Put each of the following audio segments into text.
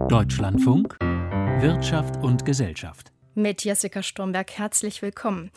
Deutschlandfunk Wirtschaft und Gesellschaft. Mit Jessica Sturmberg herzlich willkommen.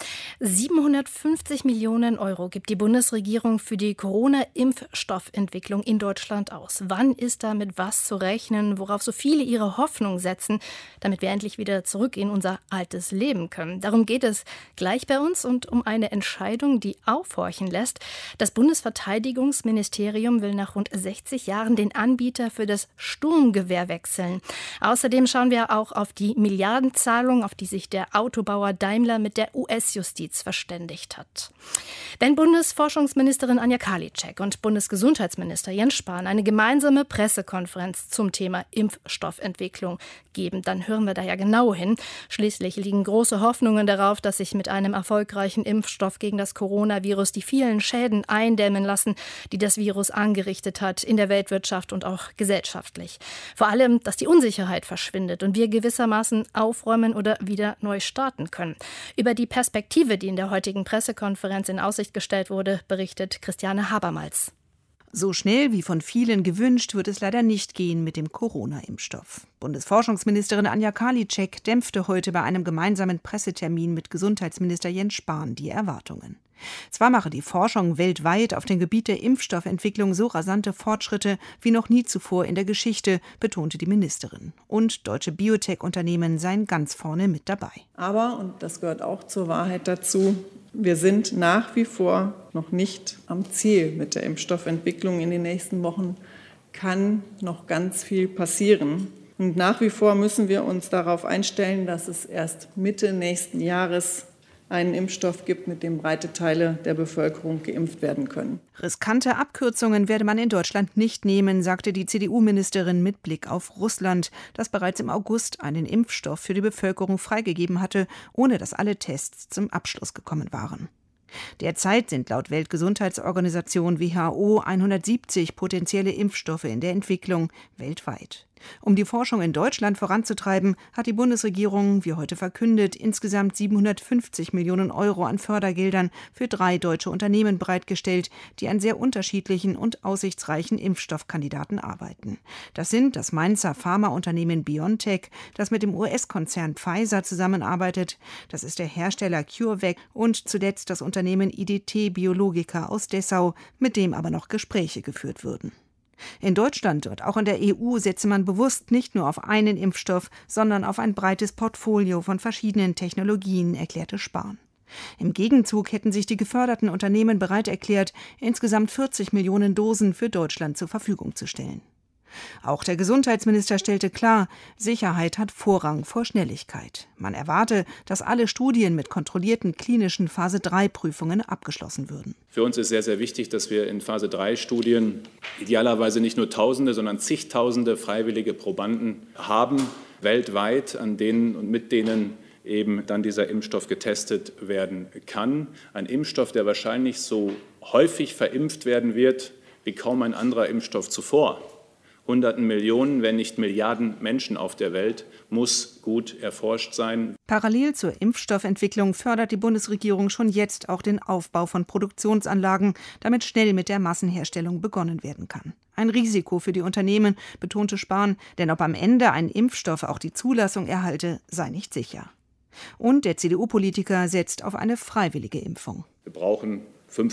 750 Millionen Euro gibt die Bundesregierung für die Corona-Impfstoffentwicklung in Deutschland aus. Wann ist da mit was zu rechnen, worauf so viele ihre Hoffnung setzen, damit wir endlich wieder zurück in unser altes Leben können? Darum geht es gleich bei uns und um eine Entscheidung, die aufhorchen lässt. Das Bundesverteidigungsministerium will nach rund 60 Jahren den Anbieter für das Sturmgewehr wechseln. Außerdem schauen wir auch auf die Milliardenzahlung, auf die sich der Autobauer Daimler mit der US-Justiz verständigt hat. Wenn Bundesforschungsministerin Anja Karliczek und Bundesgesundheitsminister Jens Spahn eine gemeinsame Pressekonferenz zum Thema Impfstoffentwicklung geben, dann hören wir da ja genau hin. Schließlich liegen große Hoffnungen darauf, dass sich mit einem erfolgreichen Impfstoff gegen das Coronavirus die vielen Schäden eindämmen lassen, die das Virus angerichtet hat in der Weltwirtschaft und auch gesellschaftlich. Vor allem, dass die Unsicherheit verschwindet und wir gewissermaßen aufräumen oder wieder neu starten können. Über die Perspektive, die in der heutigen Pressekonferenz in Aussicht gestellt wurde, berichtet Christiane Habermals. So schnell wie von vielen gewünscht, wird es leider nicht gehen mit dem Corona-Impfstoff. Bundesforschungsministerin Anja Karliczek dämpfte heute bei einem gemeinsamen Pressetermin mit Gesundheitsminister Jens Spahn die Erwartungen. Zwar mache die Forschung weltweit auf dem Gebiet der Impfstoffentwicklung so rasante Fortschritte wie noch nie zuvor in der Geschichte, betonte die Ministerin. Und deutsche Biotech-Unternehmen seien ganz vorne mit dabei. Aber, und das gehört auch zur Wahrheit dazu, wir sind nach wie vor noch nicht am Ziel mit der Impfstoffentwicklung. In den nächsten Wochen kann noch ganz viel passieren. Und nach wie vor müssen wir uns darauf einstellen, dass es erst Mitte nächsten Jahres einen Impfstoff gibt, mit dem breite Teile der Bevölkerung geimpft werden können. Riskante Abkürzungen werde man in Deutschland nicht nehmen, sagte die CDU-Ministerin mit Blick auf Russland, das bereits im August einen Impfstoff für die Bevölkerung freigegeben hatte, ohne dass alle Tests zum Abschluss gekommen waren. Derzeit sind laut Weltgesundheitsorganisation WHO 170 potenzielle Impfstoffe in der Entwicklung weltweit. Um die Forschung in Deutschland voranzutreiben, hat die Bundesregierung, wie heute verkündet, insgesamt 750 Millionen Euro an Fördergeldern für 3 deutsche Unternehmen bereitgestellt, die an sehr unterschiedlichen und aussichtsreichen Impfstoffkandidaten arbeiten. Das sind das Mainzer Pharmaunternehmen BioNTech, das mit dem US-Konzern Pfizer zusammenarbeitet, das ist der Hersteller CureVac und zuletzt das Unternehmen IDT Biologica aus Dessau, mit dem aber noch Gespräche geführt würden. In Deutschland und auch in der EU setze man bewusst nicht nur auf einen Impfstoff, sondern auf ein breites Portfolio von verschiedenen Technologien, erklärte Spahn. Im Gegenzug hätten sich die geförderten Unternehmen bereit erklärt, insgesamt 40 Millionen Dosen für Deutschland zur Verfügung zu stellen. Auch der Gesundheitsminister stellte klar, Sicherheit hat Vorrang vor Schnelligkeit. Man erwarte, dass alle Studien mit kontrollierten klinischen Phase-3-Prüfungen abgeschlossen würden. Für uns ist sehr, sehr wichtig, dass wir in Phase-3-Studien idealerweise nicht nur Tausende, sondern zigtausende freiwillige Probanden haben, weltweit, an denen und mit denen eben dann dieser Impfstoff getestet werden kann. Ein Impfstoff, der wahrscheinlich so häufig verimpft werden wird wie kaum ein anderer Impfstoff zuvor. Hunderten Millionen, wenn nicht Milliarden Menschen auf der Welt, muss gut erforscht sein. Parallel zur Impfstoffentwicklung fördert die Bundesregierung schon jetzt auch den Aufbau von Produktionsanlagen, damit schnell mit der Massenherstellung begonnen werden kann. Ein Risiko für die Unternehmen, betonte Spahn, denn ob am Ende ein Impfstoff auch die Zulassung erhalte, sei nicht sicher. Und der CDU-Politiker setzt auf eine freiwillige Impfung. Wir brauchen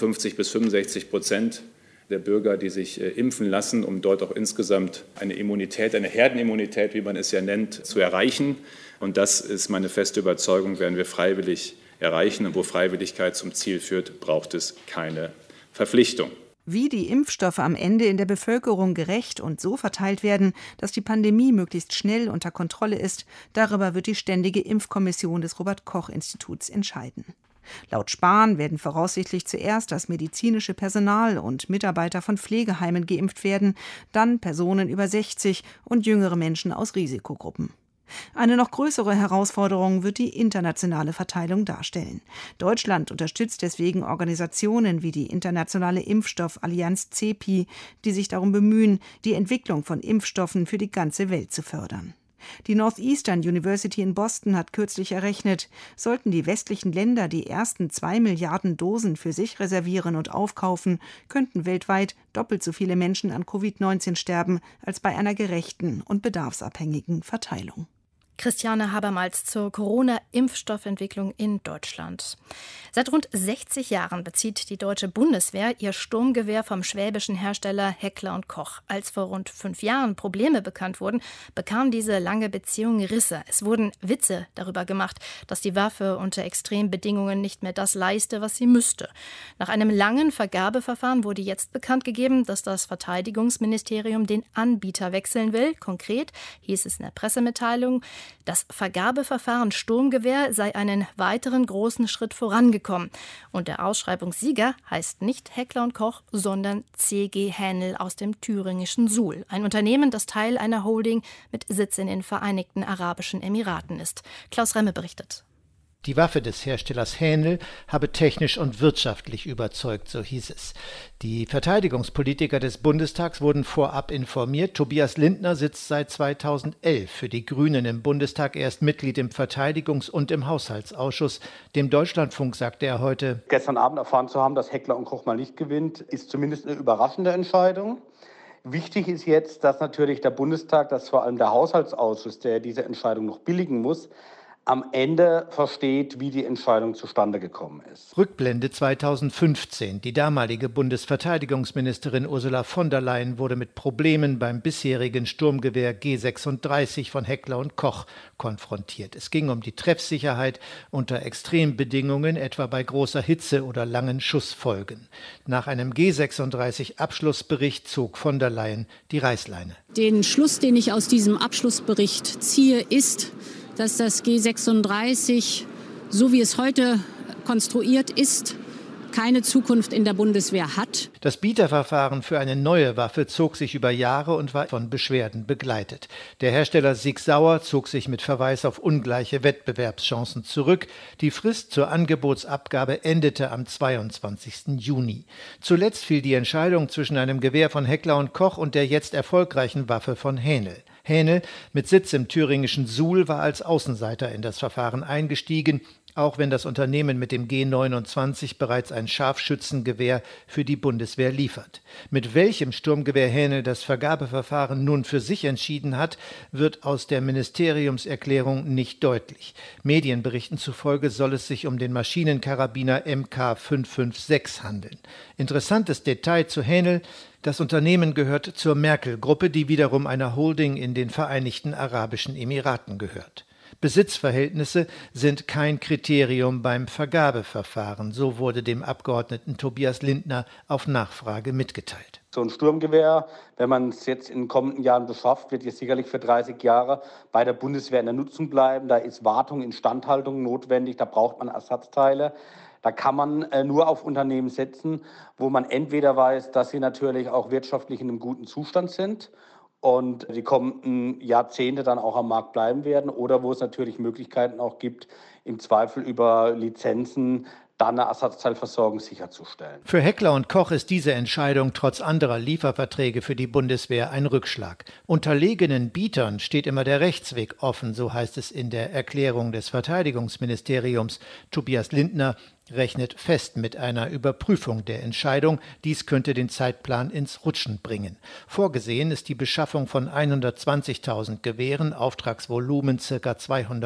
55-65% der Bürger, die sich impfen lassen, um dort auch insgesamt eine Immunität, eine Herdenimmunität, wie man es ja nennt, zu erreichen. Und das ist meine feste Überzeugung, werden wir freiwillig erreichen. Und wo Freiwilligkeit zum Ziel führt, braucht es keine Verpflichtung. Wie die Impfstoffe am Ende in der Bevölkerung gerecht und so verteilt werden, dass die Pandemie möglichst schnell unter Kontrolle ist, darüber wird die Ständige Impfkommission des Robert-Koch-Instituts entscheiden. Laut Spahn werden voraussichtlich zuerst das medizinische Personal und Mitarbeiter von Pflegeheimen geimpft werden, dann Personen über 60 und jüngere Menschen aus Risikogruppen. Eine noch größere Herausforderung wird die internationale Verteilung darstellen. Deutschland unterstützt deswegen Organisationen wie die Internationale Impfstoffallianz CEPI, die sich darum bemühen, die Entwicklung von Impfstoffen für die ganze Welt zu fördern. Die Northeastern University in Boston hat kürzlich errechnet, sollten die westlichen Länder die ersten 2 Milliarden Dosen für sich reservieren und aufkaufen, könnten weltweit doppelt so viele Menschen an Covid-19 sterben als bei einer gerechten und bedarfsabhängigen Verteilung. Christiane Habermals zur Corona-Impfstoffentwicklung in Deutschland. Seit rund 60 Jahren bezieht die deutsche Bundeswehr ihr Sturmgewehr vom schwäbischen Hersteller Heckler & Koch. Als vor rund 5 Jahren Probleme bekannt wurden, bekam diese lange Beziehung Risse. Es wurden Witze darüber gemacht, dass die Waffe unter extremen Bedingungen nicht mehr das leiste, was sie müsste. Nach einem langen Vergabeverfahren wurde jetzt bekannt gegeben, dass das Verteidigungsministerium den Anbieter wechseln will. Konkret hieß es in der Pressemitteilung, das Vergabeverfahren Sturmgewehr sei einen weiteren großen Schritt vorangekommen. Und der Ausschreibungssieger heißt nicht Heckler & Koch, sondern C.G. Hähnel aus dem thüringischen Suhl. Ein Unternehmen, das Teil einer Holding mit Sitz in den Vereinigten Arabischen Emiraten ist. Klaus Remme berichtet. Die Waffe des Herstellers Hähnel habe technisch und wirtschaftlich überzeugt, so hieß es. Die Verteidigungspolitiker des Bundestags wurden vorab informiert. Tobias Lindner sitzt seit 2011 für die Grünen im Bundestag. Er ist Mitglied im Verteidigungs- und im Haushaltsausschuss. Dem Deutschlandfunk sagte er heute: Gestern Abend erfahren zu haben, dass Heckler & Koch mal nicht gewinnt, ist zumindest eine überraschende Entscheidung. Wichtig ist jetzt, dass natürlich der Bundestag, dass vor allem der Haushaltsausschuss, der diese Entscheidung noch billigen muss, am Ende versteht, wie die Entscheidung zustande gekommen ist. Rückblende 2015. Die damalige Bundesverteidigungsministerin Ursula von der Leyen wurde mit Problemen beim bisherigen Sturmgewehr G36 von Heckler & Koch konfrontiert. Es ging um die Treffsicherheit unter Extrembedingungen, etwa bei großer Hitze oder langen Schussfolgen. Nach einem G36-Abschlussbericht zog von der Leyen die Reißleine. Den Schluss, den ich aus diesem Abschlussbericht ziehe, ist, dass das G36, so wie es heute konstruiert ist, keine Zukunft in der Bundeswehr hat. Das Bieterverfahren für eine neue Waffe zog sich über Jahre und war von Beschwerden begleitet. Der Hersteller Sig Sauer zog sich mit Verweis auf ungleiche Wettbewerbschancen zurück. Die Frist zur Angebotsabgabe endete am 22. Juni. Zuletzt fiel die Entscheidung zwischen einem Gewehr von Heckler & Koch und der jetzt erfolgreichen Waffe von Hähnel. Hähnel, mit Sitz im thüringischen Suhl, war als Außenseiter in das Verfahren eingestiegen, auch wenn das Unternehmen mit dem G29 bereits ein Scharfschützengewehr für die Bundeswehr liefert. Mit welchem Sturmgewehr Hähnel das Vergabeverfahren nun für sich entschieden hat, wird aus der Ministeriumserklärung nicht deutlich. Medienberichten zufolge soll es sich um den Maschinenkarabiner MK556 handeln. Interessantes Detail zu Hähnel: Das Unternehmen gehört zur Merkel-Gruppe, die wiederum einer Holding in den Vereinigten Arabischen Emiraten gehört. Besitzverhältnisse sind kein Kriterium beim Vergabeverfahren, so wurde dem Abgeordneten Tobias Lindner auf Nachfrage mitgeteilt. So ein Sturmgewehr, wenn man es jetzt in den kommenden Jahren beschafft, wird jetzt sicherlich für 30 Jahre bei der Bundeswehr in der Nutzung bleiben. Da ist Wartung, Instandhaltung notwendig, da braucht man Ersatzteile. Da kann man nur auf Unternehmen setzen, wo man entweder weiß, dass sie natürlich auch wirtschaftlich in einem guten Zustand sind und die kommenden Jahrzehnte dann auch am Markt bleiben werden, oder wo es natürlich Möglichkeiten auch gibt, im Zweifel über Lizenzen dann eine Ersatzteilversorgung sicherzustellen. Für Heckler & Koch ist diese Entscheidung trotz anderer Lieferverträge für die Bundeswehr ein Rückschlag. Unterlegenen Bietern steht immer der Rechtsweg offen, so heißt es in der Erklärung des Verteidigungsministeriums. Tobias Lindner rechnet fest mit einer Überprüfung der Entscheidung. Dies könnte den Zeitplan ins Rutschen bringen. Vorgesehen ist die Beschaffung von 120.000 Gewehren, Auftragsvolumen ca.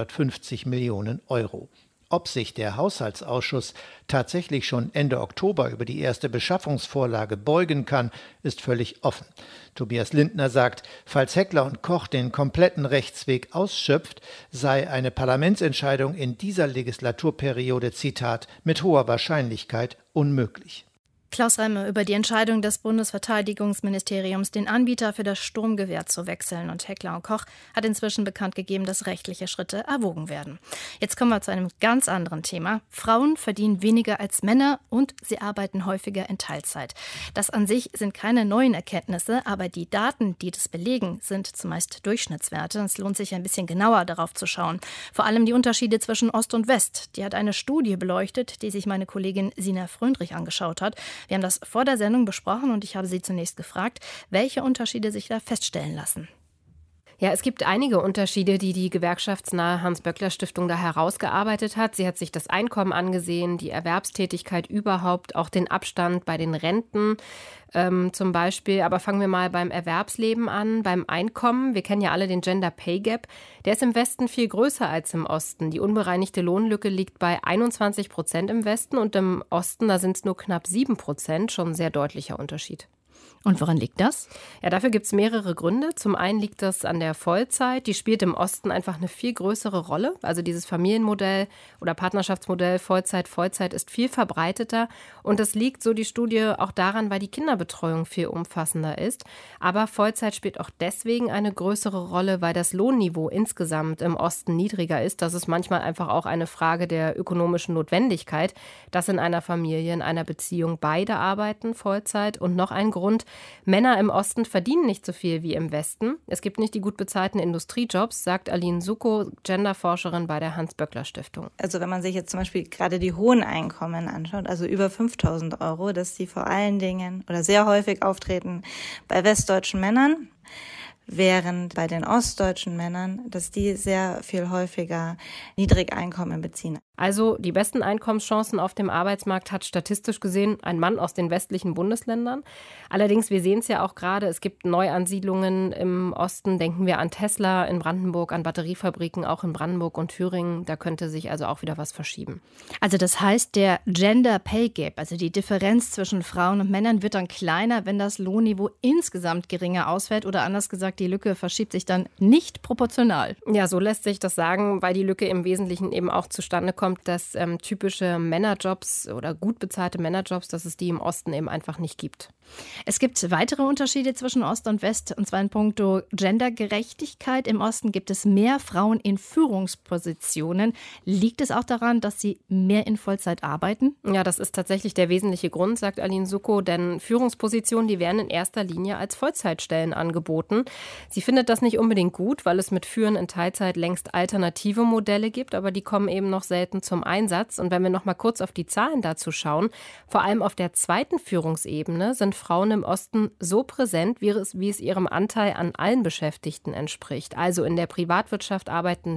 250 Millionen Euro. Ob sich der Haushaltsausschuss tatsächlich schon Ende Oktober über die erste Beschaffungsvorlage beugen kann, ist völlig offen. Tobias Lindner sagt, falls Heckler & Koch den kompletten Rechtsweg ausschöpft, sei eine Parlamentsentscheidung in dieser Legislaturperiode, Zitat, mit hoher Wahrscheinlichkeit unmöglich. Klaus Remme über die Entscheidung des Bundesverteidigungsministeriums, den Anbieter für das Sturmgewehr zu wechseln. Und Heckler & Koch hat inzwischen bekannt gegeben, dass rechtliche Schritte erwogen werden. Jetzt kommen wir zu einem ganz anderen Thema. Frauen verdienen weniger als Männer und sie arbeiten häufiger in Teilzeit. Das an sich sind keine neuen Erkenntnisse, aber die Daten, die das belegen, sind zumeist Durchschnittswerte. Es lohnt sich ein bisschen genauer darauf zu schauen. Vor allem die Unterschiede zwischen Ost und West. Die hat eine Studie beleuchtet, die sich meine Kollegin Sina Fröndrich angeschaut hat. Wir haben das vor der Sendung besprochen und ich habe sie zunächst gefragt, welche Unterschiede sich da feststellen lassen. Ja, es gibt einige Unterschiede, die die gewerkschaftsnahe Hans-Böckler-Stiftung da herausgearbeitet hat. Sie hat sich das Einkommen angesehen, die Erwerbstätigkeit überhaupt, auch den Abstand bei den Renten zum Beispiel. Aber fangen wir mal beim Erwerbsleben an, beim Einkommen. Wir kennen ja alle den Gender Pay Gap. Der ist im Westen viel größer als im Osten. Die unbereinigte Lohnlücke liegt bei 21% im Westen und im Osten, da sind es nur knapp 7%, schon ein sehr deutlicher Unterschied. Und woran liegt das? Ja, dafür gibt es mehrere Gründe. Zum einen liegt das an der Vollzeit. Die spielt im Osten einfach eine viel größere Rolle. Also dieses Familienmodell oder Partnerschaftsmodell Vollzeit ist viel verbreiteter. Und das liegt, so die Studie, auch daran, weil die Kinderbetreuung viel umfassender ist. Aber Vollzeit spielt auch deswegen eine größere Rolle, weil das Lohnniveau insgesamt im Osten niedriger ist. Das ist manchmal einfach auch eine Frage der ökonomischen Notwendigkeit, dass in einer Familie, in einer Beziehung beide arbeiten, Vollzeit. Und noch ein Grund: Männer im Osten verdienen nicht so viel wie im Westen. Es gibt nicht die gut bezahlten Industriejobs, sagt Aline Suko, Genderforscherin bei der Hans-Böckler-Stiftung. Also wenn man sich jetzt zum Beispiel gerade die hohen Einkommen anschaut, also über 5.000 €, dass die vor allen Dingen oder sehr häufig auftreten bei westdeutschen Männern, während bei den ostdeutschen Männern, dass die sehr viel häufiger Niedrigeinkommen beziehen. Also die besten Einkommenschancen auf dem Arbeitsmarkt hat statistisch gesehen ein Mann aus den westlichen Bundesländern. Allerdings, wir sehen es ja auch gerade, es gibt Neuansiedlungen im Osten. Denken wir an Tesla in Brandenburg, an Batteriefabriken auch in Brandenburg und Thüringen. Da könnte sich also auch wieder was verschieben. Also das heißt, der Gender Pay Gap, also die Differenz zwischen Frauen und Männern, wird dann kleiner, wenn das Lohnniveau insgesamt geringer ausfällt, oder anders gesagt, die Lücke verschiebt sich dann nicht proportional. Ja, so lässt sich das sagen, weil die Lücke im Wesentlichen eben auch zustande kommt, dass typische Männerjobs oder gut bezahlte Männerjobs, dass es die im Osten eben einfach nicht gibt. Es gibt weitere Unterschiede zwischen Ost und West, und zwar in puncto Gendergerechtigkeit. Im Osten gibt es mehr Frauen in Führungspositionen. Liegt es auch daran, dass sie mehr in Vollzeit arbeiten? Ja, das ist tatsächlich der wesentliche Grund, sagt Aline Suko, denn Führungspositionen, die werden in erster Linie als Vollzeitstellen angeboten. Sie findet das nicht unbedingt gut, weil es mit Führen in Teilzeit längst alternative Modelle gibt, aber die kommen eben noch selten zum Einsatz. Und wenn wir noch mal kurz auf die Zahlen dazu schauen, vor allem auf der zweiten Führungsebene sind Frauen im Osten so präsent, wie es ihrem Anteil an allen Beschäftigten entspricht. Also in der Privatwirtschaft arbeiten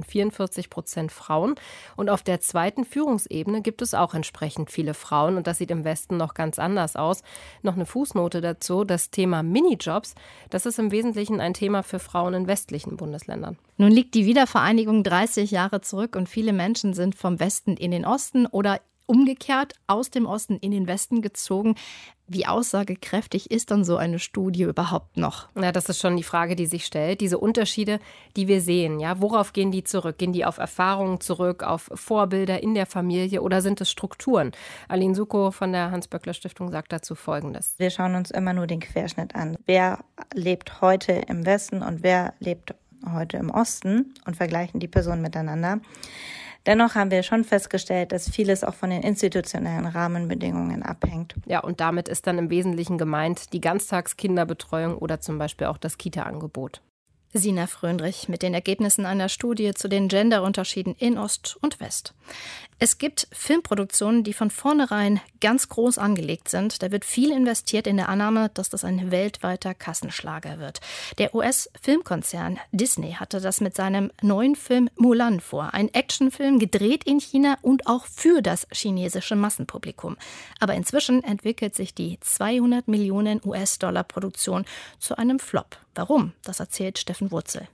44% Frauen und auf der zweiten Führungsebene gibt es auch entsprechend viele Frauen und das sieht im Westen noch ganz anders aus. Noch eine Fußnote dazu: Das Thema Minijobs, das ist im Wesentlichen ein Thema für Frauen in westlichen Bundesländern. Nun liegt die Wiedervereinigung 30 Jahre zurück und viele Menschen sind vom Westen in den Osten oder umgekehrt aus dem Osten in den Westen gezogen. Wie aussagekräftig ist dann so eine Studie überhaupt noch? Ja, das ist schon die Frage, die sich stellt. Diese Unterschiede, die wir sehen, ja, worauf gehen die zurück? Gehen die auf Erfahrungen zurück, auf Vorbilder in der Familie oder sind es Strukturen? Aline Suko von der Hans-Böckler-Stiftung sagt dazu Folgendes. Wir schauen uns immer nur den Querschnitt an. Wer lebt heute im Westen und wer lebt heute im Osten und vergleichen die Personen miteinander. Dennoch haben wir schon festgestellt, dass vieles auch von den institutionellen Rahmenbedingungen abhängt. Ja, und damit ist dann im Wesentlichen gemeint die Ganztagskinderbetreuung oder zum Beispiel auch das Kita-Angebot. Sina Fröndrich mit den Ergebnissen einer Studie zu den Genderunterschieden in Ost und West. Es gibt Filmproduktionen, die von vornherein ganz groß angelegt sind. Da wird viel investiert in der Annahme, dass das ein weltweiter Kassenschlager wird. Der US-Filmkonzern Disney hatte das mit seinem neuen Film Mulan vor. Ein Actionfilm, gedreht in China und auch für das chinesische Massenpublikum. Aber inzwischen entwickelt sich die 200 Millionen US-Dollar-Produktion zu einem Flop. Warum? Das erzählt Steffen Wurzel.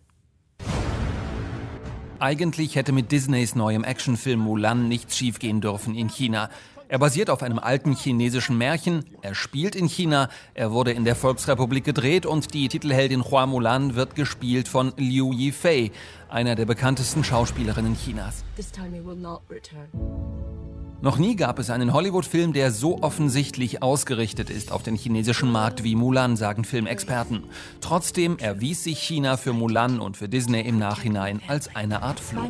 Eigentlich hätte mit Disneys neuem Actionfilm Mulan nichts schiefgehen dürfen in China. Er basiert auf einem alten chinesischen Märchen, er spielt in China, er wurde in der Volksrepublik gedreht und die Titelheldin Hua Mulan wird gespielt von Liu Yifei, einer der bekanntesten Schauspielerinnen Chinas. Noch nie gab es einen Hollywood-Film, der so offensichtlich ausgerichtet ist auf den chinesischen Markt wie Mulan, sagen Filmexperten. Trotzdem erwies sich China für Mulan und für Disney im Nachhinein als eine Art Fluch.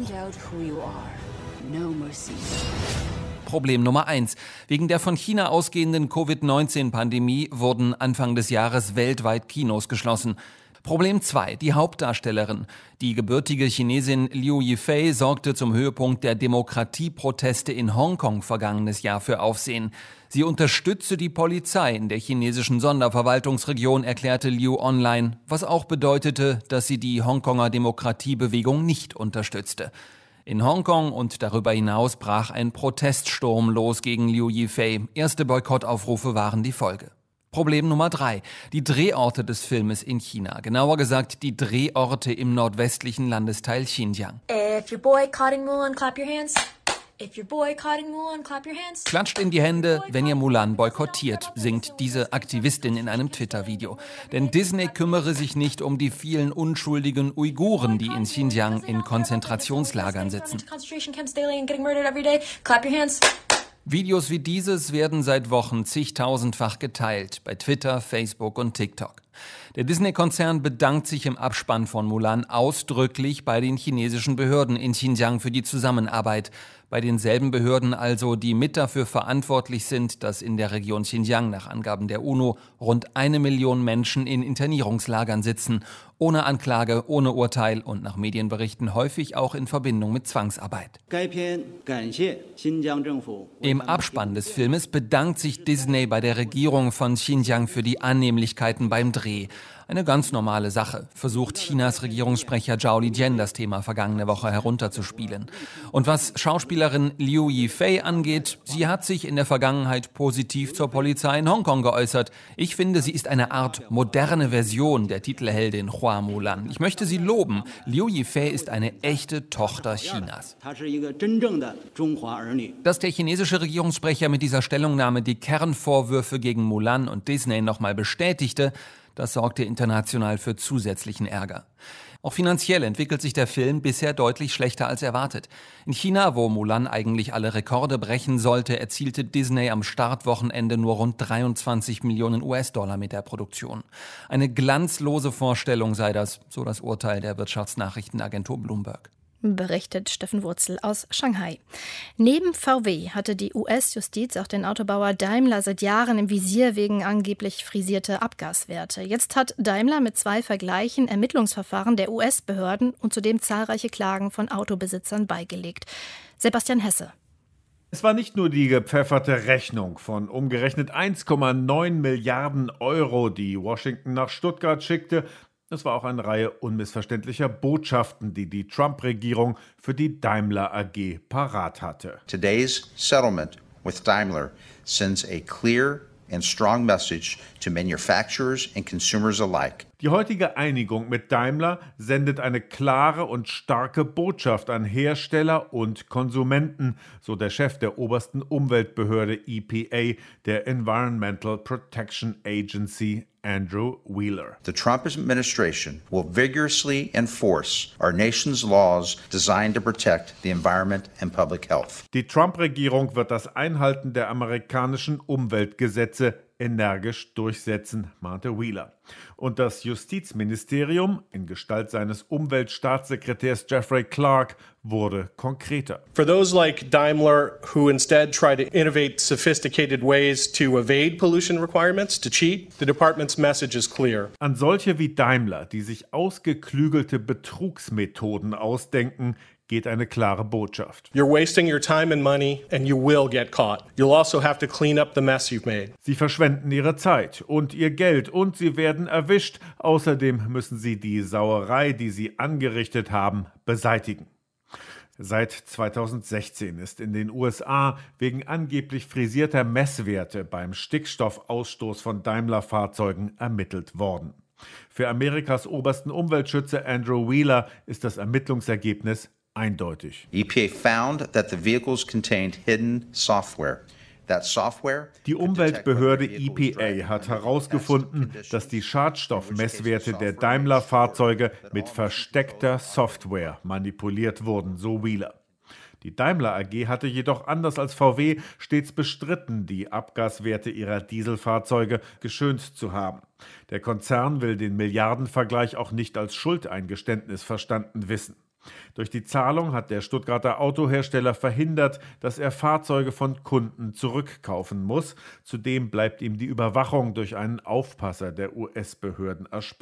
Problem Nummer 1. Wegen der von China ausgehenden Covid-19-Pandemie wurden Anfang des Jahres weltweit Kinos geschlossen. Problem 2, die Hauptdarstellerin. Die gebürtige Chinesin Liu Yifei sorgte zum Höhepunkt der Demokratieproteste in Hongkong vergangenes Jahr für Aufsehen. Sie unterstütze die Polizei in der chinesischen Sonderverwaltungsregion, erklärte Liu online, was auch bedeutete, dass sie die Hongkonger Demokratiebewegung nicht unterstützte. In Hongkong und darüber hinaus brach ein Proteststurm los gegen Liu Yifei. Erste Boykottaufrufe waren die Folge. Problem Nummer 3. Die Drehorte des Filmes in China. Genauer gesagt die Drehorte im nordwestlichen Landesteil Xinjiang. If you're boycotting Mulan, clap your hands. If you're boycotting Mulan, clap your hands. Klatscht in die Hände, wenn ihr Mulan boykottiert, singt diese Aktivistin in einem Twitter-Video. Denn Disney kümmere sich nicht um die vielen unschuldigen Uiguren, die in Xinjiang in Konzentrationslagern sitzen. Videos wie dieses werden seit Wochen zigtausendfach geteilt bei Twitter, Facebook und TikTok. Der Disney-Konzern bedankt sich im Abspann von Mulan ausdrücklich bei den chinesischen Behörden in Xinjiang für die Zusammenarbeit. Bei denselben Behörden also, die mit dafür verantwortlich sind, dass in der Region Xinjiang nach Angaben der UNO rund 1 Million Menschen in Internierungslagern sitzen. Ohne Anklage, ohne Urteil und nach Medienberichten häufig auch in Verbindung mit Zwangsarbeit. Im Abspann des Filmes bedankt sich Disney bei der Regierung von Xinjiang für die Annehmlichkeiten beim Dreh. Eine ganz normale Sache, versucht Chinas Regierungssprecher Zhao Lijian das Thema vergangene Woche herunterzuspielen. Und was Schauspielerin Liu Yifei angeht, sie hat sich in der Vergangenheit positiv zur Polizei in Hongkong geäußert. Ich finde, sie ist eine Art moderne Version der Titelheldin Hua Mulan. Ich möchte sie loben. Liu Yifei ist eine echte Tochter Chinas. Dass der chinesische Regierungssprecher mit dieser Stellungnahme die Kernvorwürfe gegen Mulan und Disney nochmal bestätigte, das sorgte international für zusätzlichen Ärger. Auch finanziell entwickelt sich der Film bisher deutlich schlechter als erwartet. In China, wo Mulan eigentlich alle Rekorde brechen sollte, erzielte Disney am Startwochenende nur rund 23 Millionen US-Dollar mit der Produktion. Eine glanzlose Vorstellung sei das, so das Urteil der Wirtschaftsnachrichtenagentur Bloomberg. Berichtet Steffen Wurzel aus Shanghai. Neben VW hatte die US-Justiz auch den Autobauer Daimler seit Jahren im Visier wegen angeblich frisierter Abgaswerte. Jetzt hat Daimler mit 2 Vergleichen Ermittlungsverfahren der US-Behörden und zudem zahlreiche Klagen von Autobesitzern beigelegt. Sebastian Hesse. Es war nicht nur die gepfefferte Rechnung von umgerechnet 1,9 Milliarden Euro, die Washington nach Stuttgart schickte. Es war auch eine Reihe unmissverständlicher Botschaften, die die Trump-Regierung für die Daimler AG parat hatte. Today's settlement with Daimler sends a clear and strong message to manufacturers and consumers alike. Die heutige Einigung mit Daimler sendet eine klare und starke Botschaft an Hersteller und Konsumenten, so der Chef der obersten Umweltbehörde EPA, der Environmental Protection Agency, Andrew Wheeler. The Trump administration will vigorously enforce our nation's laws designed to protect the environment and public health. Die Trump-Regierung wird das Einhalten der amerikanischen Umweltgesetze energisch durchsetzen, mahnte Wheeler. Und das Justizministerium in Gestalt seines Umweltstaatssekretärs Jeffrey Clark wurde konkreter. For those like Daimler who instead try to innovate sophisticated ways to evade pollution requirements, to cheat, the department's message is clear. An solche wie Daimler, die sich ausgeklügelte Betrugsmethoden ausdenken, geht eine klare Botschaft. You're wasting your time and money and you will get caught. You'll also have to clean up the mess you've made. Sie verschwenden ihre Zeit und ihr Geld und sie werden erwischt. Außerdem müssen sie die Sauerei, die sie angerichtet haben, beseitigen. Seit 2016 ist in den USA wegen angeblich frisierter Messwerte beim Stickstoffausstoß von Daimler-Fahrzeugen ermittelt worden. Für Amerikas obersten Umweltschützer Andrew Wheeler ist das Ermittlungsergebnis eindeutig. EPA found that the vehicles contained hidden software. Die Umweltbehörde EPA hat herausgefunden, dass die Schadstoffmesswerte der Daimler-Fahrzeuge mit versteckter Software manipuliert wurden, so Wheeler. Die Daimler AG hatte jedoch anders als VW stets bestritten, die Abgaswerte ihrer Dieselfahrzeuge geschönt zu haben. Der Konzern will den Milliardenvergleich auch nicht als Schuldeingeständnis verstanden wissen. Durch die Zahlung hat der Stuttgarter Autohersteller verhindert, dass er Fahrzeuge von Kunden zurückkaufen muss. Zudem bleibt ihm die Überwachung durch einen Aufpasser der US-Behörden erspart.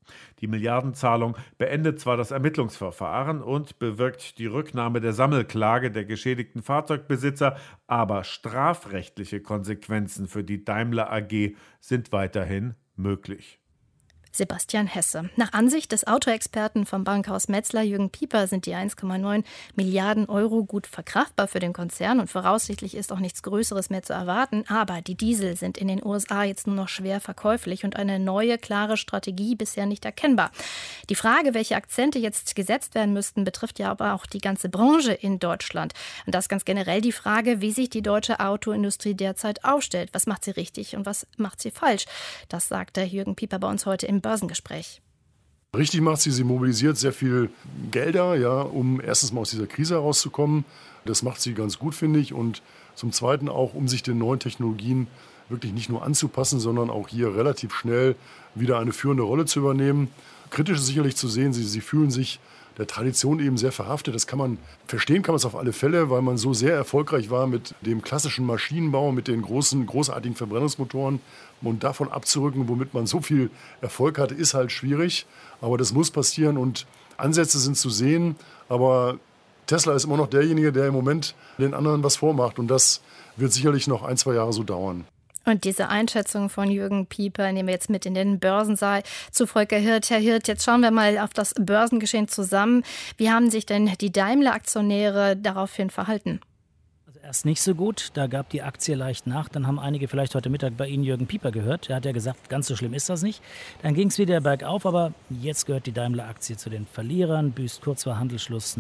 Die Milliardenzahlung beendet zwar das Ermittlungsverfahren und bewirkt die Rücknahme der Sammelklage der geschädigten Fahrzeugbesitzer, aber strafrechtliche Konsequenzen für die Daimler AG sind weiterhin möglich. Sebastian Hesse. Nach Ansicht des Autoexperten vom Bankhaus Metzler Jürgen Pieper sind die 1,9 Milliarden Euro gut verkraftbar für den Konzern und voraussichtlich ist auch nichts Größeres mehr zu erwarten. Aber die Diesel sind in den USA jetzt nur noch schwer verkäuflich und eine neue, klare Strategie bisher nicht erkennbar. Die Frage, welche Akzente jetzt gesetzt werden müssten, betrifft ja aber auch die ganze Branche in Deutschland. Und das ganz generell die Frage, wie sich die deutsche Autoindustrie derzeit aufstellt. Was macht sie richtig und was macht sie falsch? Das sagt der Jürgen Pieper bei uns heute im Börsengespräch. Richtig macht sie mobilisiert sehr viel Gelder, ja, um erstens mal aus dieser Krise herauszukommen. Das macht sie ganz gut, finde ich. Und zum Zweiten auch, um sich den neuen Technologien wirklich nicht nur anzupassen, sondern auch hier relativ schnell wieder eine führende Rolle zu übernehmen. Kritisch ist sicherlich zu sehen, sie fühlen sich der Tradition eben sehr verhaftet. Das kann man verstehen, kann man es auf alle Fälle, weil man so sehr erfolgreich war mit dem klassischen Maschinenbau, mit den großartigen Verbrennungsmotoren. Und davon abzurücken, womit man so viel Erfolg hatte, ist halt schwierig. Aber das muss passieren und Ansätze sind zu sehen. Aber Tesla ist immer noch derjenige, der im Moment den anderen was vormacht. Und das wird sicherlich noch 1-2 Jahre so dauern. Und diese Einschätzung von Jürgen Pieper nehmen wir jetzt mit in den Börsensaal zu Volker Hirt. Herr Hirt, jetzt schauen wir mal auf das Börsengeschehen zusammen. Wie haben sich denn die Daimler-Aktionäre daraufhin verhalten? Erst nicht so gut, da gab die Aktie leicht nach. Dann haben einige vielleicht heute Mittag bei Ihnen Jürgen Pieper gehört. Er hat ja gesagt, ganz so schlimm ist das nicht. Dann ging es wieder bergauf, aber jetzt gehört die Daimler-Aktie zu den Verlierern, büßt kurz vor Handelsschluss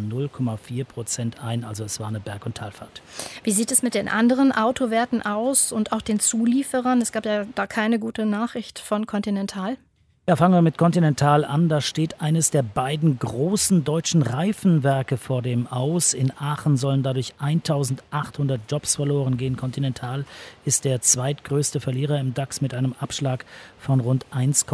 0,4% ein. Also es war eine Berg- und Talfahrt. Wie sieht es mit den anderen Autowerten aus und auch den Zulieferern? Es gab ja da keine gute Nachricht von Continental. Ja, fangen wir mit Continental an. Da steht eines der beiden großen deutschen Reifenwerke vor dem Aus. In Aachen sollen dadurch 1.800 Jobs verloren gehen. Continental ist der zweitgrößte Verlierer im DAX mit einem Abschlag von rund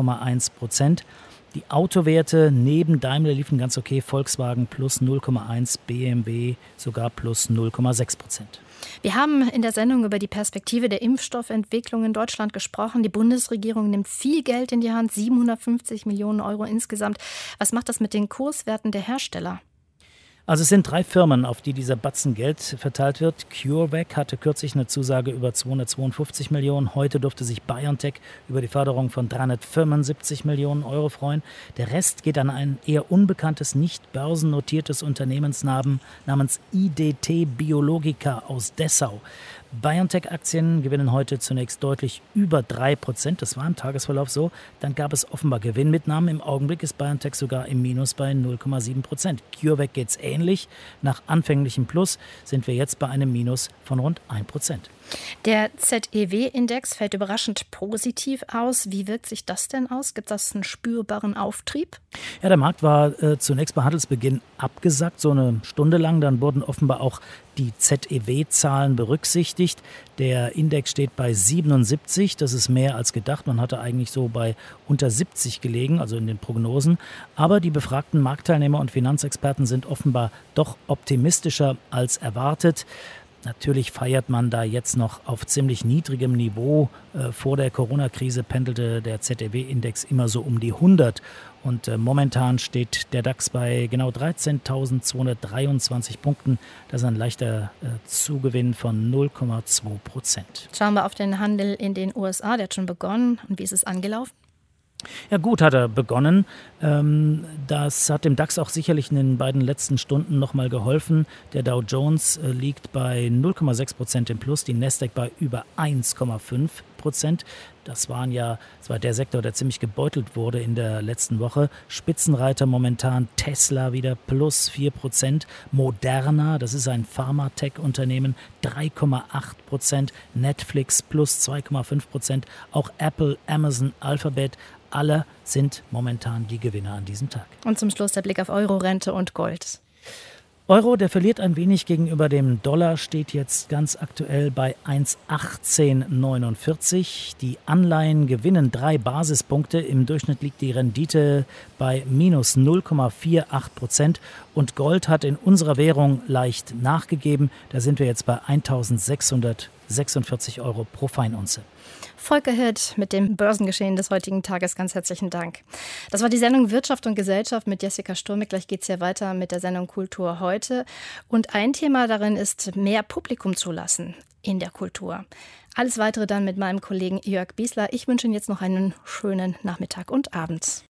1,1%. Die Autowerte neben Daimler liefen ganz okay. Volkswagen plus 0,1%, BMW sogar plus 0,6%. Wir haben in der Sendung über die Perspektive der Impfstoffentwicklung in Deutschland gesprochen. Die Bundesregierung nimmt viel Geld in die Hand, 750 Millionen Euro insgesamt. Was macht das mit den Kurswerten der Hersteller? Also es sind 3 Firmen, auf die dieser Batzen Geld verteilt wird. CureVac hatte kürzlich eine Zusage über 252 Millionen. Heute durfte sich BioNTech über die Förderung von 375 Millionen Euro freuen. Der Rest geht an ein eher unbekanntes, nicht börsennotiertes Unternehmen namens IDT Biologica aus Dessau. BioNTech-Aktien gewinnen heute zunächst deutlich über 3%. Das war im Tagesverlauf so. Dann gab es offenbar Gewinnmitnahmen. Im Augenblick ist BioNTech sogar im Minus bei 0,7%. CureVac geht es ähnlich. Nach anfänglichem Plus sind wir jetzt bei einem Minus von rund 1%. Der ZEW-Index fällt überraschend positiv aus. Wie wirkt sich das denn aus? Gibt es einen spürbaren Auftrieb? Ja, der Markt war zunächst bei Handelsbeginn abgesackt, so eine Stunde lang. Dann wurden offenbar auch die ZEW-Zahlen berücksichtigt. Der Index steht bei 77, das ist mehr als gedacht. Man hatte eigentlich so bei unter 70 gelegen, also in den Prognosen. Aber die befragten Marktteilnehmer und Finanzexperten sind offenbar doch optimistischer als erwartet. Natürlich feiert man da jetzt noch auf ziemlich niedrigem Niveau. Vor der Corona-Krise pendelte der ZEW-Index immer so um die 100. Und momentan steht der DAX bei genau 13.223 Punkten. Das ist ein leichter Zugewinn von 0,2%. Schauen wir auf den Handel in den USA. Der hat schon begonnen. Und wie ist es angelaufen? Ja, gut hat er begonnen. Das hat dem DAX auch sicherlich in den beiden letzten Stunden nochmal geholfen. Der Dow Jones liegt bei 0,6% im Plus, die Nasdaq bei über 1,5%. Das war der Sektor, der ziemlich gebeutelt wurde in der letzten Woche. Spitzenreiter momentan Tesla wieder plus 4%. Moderna, das ist ein Pharma-Tech-Unternehmen, 3,8%. Netflix plus 2,5%. Auch Apple, Amazon, Alphabet, alle sind momentan die Gewinner an diesem Tag. Und zum Schluss der Blick auf Euro-Rente und Gold. Euro, der verliert ein wenig gegenüber dem Dollar, steht jetzt ganz aktuell bei 1,1849. Die Anleihen gewinnen 3 Basispunkte. Im Durchschnitt liegt die Rendite bei minus 0,48%. Und Gold hat in unserer Währung leicht nachgegeben. Da sind wir jetzt bei 1.600 46 € pro Feinunze. Volker Hirt mit dem Börsengeschehen des heutigen Tages. Ganz herzlichen Dank. Das war die Sendung Wirtschaft und Gesellschaft mit Jessica Sturmig. Gleich geht es hier weiter mit der Sendung Kultur heute. Und ein Thema darin ist, mehr Publikum zulassen in der Kultur. Alles Weitere dann mit meinem Kollegen Jörg Biesler. Ich wünsche Ihnen jetzt noch einen schönen Nachmittag und Abend.